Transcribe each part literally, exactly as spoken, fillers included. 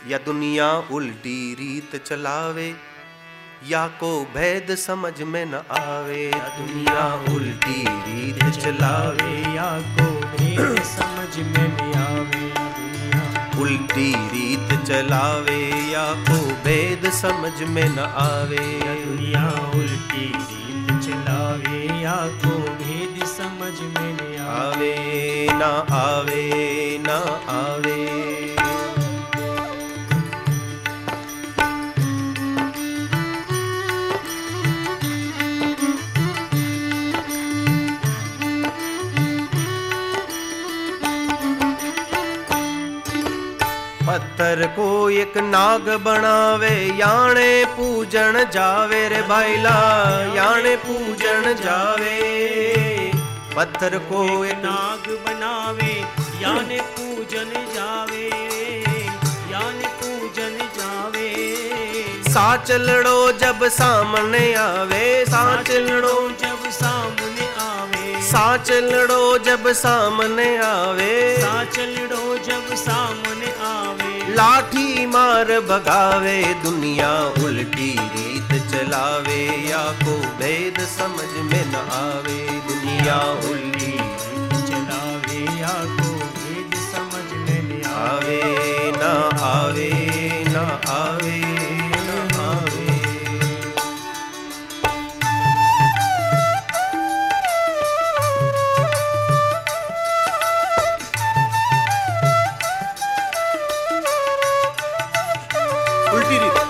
या दुनिया उल्टी रीत चलावे, या को भेद समझ में न आवे। या दुनिया उल्टी रीत चलावे, या को भेद समझ में न आवे। उल्टी रीत चलावे, या को भेद समझ में न आवे। दुनिया उल्टी रीत चलावे, या को भेद समझ में न आवे। ना आवे ना आवे। पत्थर को एक नाग बनावे, याने पूजन जावे रे भाईला, याने पूजन जावे। पत्थर को एक नाग बनावे, याने पूजन जावे, याने पूजन जावे। साचलड़ो जब सामने आवे, साचलड़ो जब सामने आवे, साचलड़ो जब सामने आवे, साचलड़ो जब सामने आवे। लाठी मार भगावे, दुनिया उल्टी रीत चलावे, या को भेद समझ में न आवे। दुनिया उल्टी रीत चलावे, या को भेद समझ में न आवे। न आवे न आवे न आवे। उल्टी रीत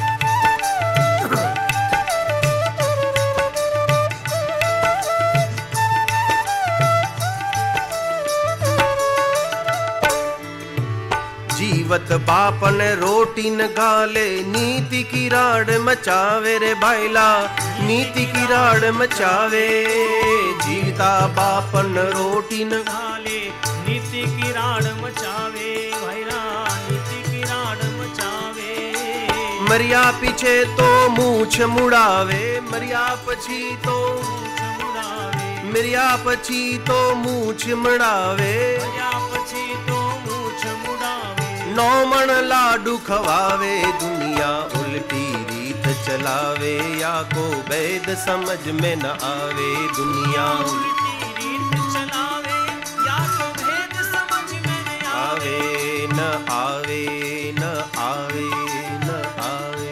जीवत बापन रोटी न गाले, नीति की राड़ मचावे रे भाईला, नीति की राड़ मचावे। जीवता बापन रोटी न गाले, नीति की राड़ मचावे भाईला, नीति की राड़ मचावे। मरिया पीछे तो मूछ मुड़ावे, मरिया पछी तो मूछ मुड़ावे, मरिया पछी तो मूछ मुड़ावे। मरिया पछी तो मूछ मुड़ावे। नौ मन लाडू खवावे, दुनिया उल्टी रीत चलावे, या को भेद समझ में न आवे। दुनिया उल्टी रीत चलावे, या को भेद समझ में न आवे। न आवे न आवे न आवे।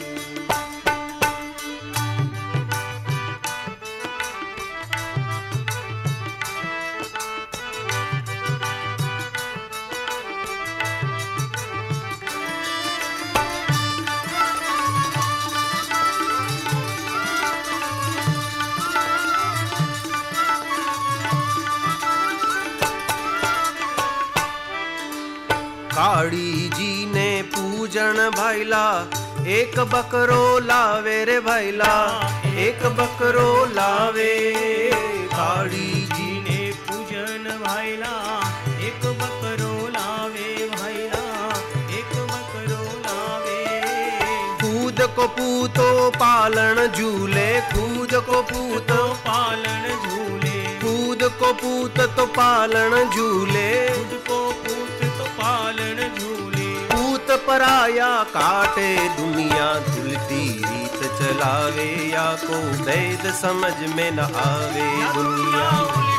काड़ी जी ने पूजन भाईला, एक बकरो लावे रे भाईला, एक बकरो लावे। काड़ी जी ने पूजन भाईला, एक बकरो लावे भाईला, एक बकरो लावे। खुद को पूतो पालन झूले, खुद को पूतो पालन झूले, खुद को पूत तो पालन झूले। खुद को पूत तो पालन झूले। पूत पराया काटे, दुनिया उल्टी रीत चलावे, या को भेद समझ में न आवे। दुनिया